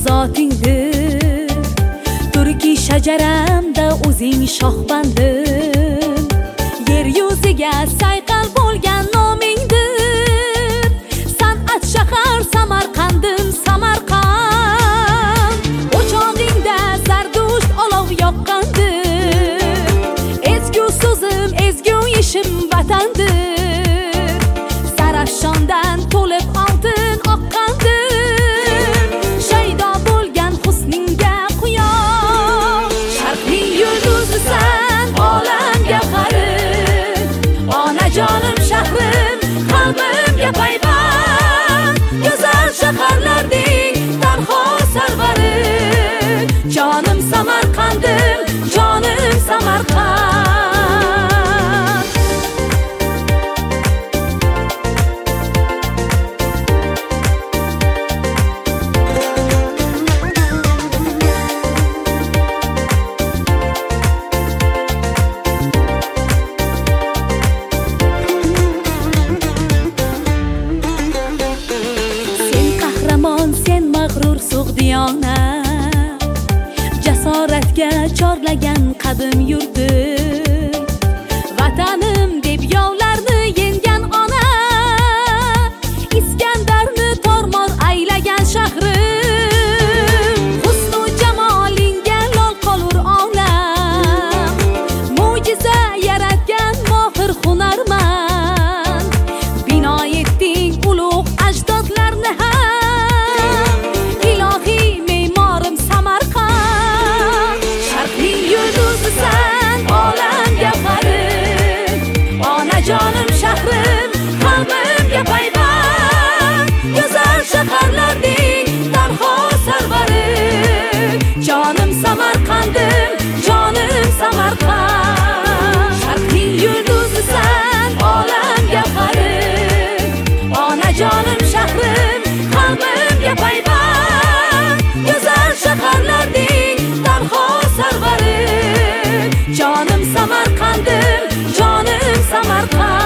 zotingdir. Turkiy shajaramda o'zing shohbandim. Yer yuziga sayqal bo'lgan nomingdir. San'at shahar Samarqandim, Samarqand. O'chog'ingda zardusht olov yoqqandir. Ezgu so'zim, ezgu ishim vatandir. Sarafshondan to'lib oltin oqqandir. Shaydo bo'lgan husningga quyosh. Sharqning yulduzisan, olam gavharim. Onajonim shahrim, qalbimga payvand. Go'zal shaharlarding tanho sarvari. Jonim Samarqandim, jonim Samarqand. Sen mag'rur sug'diyona, jasoratga chorlagan qadim yurtim. Vatanim deb yovlarni yengan ona, Iskandarni tormor aylagan shahrim. Husnu jamolingga lol qolur olam, mo'jiza yaratgan mohir hunarmand. Bino etding ulug' ajdodlarni ham. Jonim shahrim, qalbimga payvand. Go'zal shaharlarding tanho sarvari. Jonim Samarqandim, jonim Samarqand. Sharqning yulduzisan, olam gavharim. Onajonim shahrim, qalbimga payvand. Go'zal shaharlarding tanho sarvari. Jonim Samarqandim, jonim Samarqand.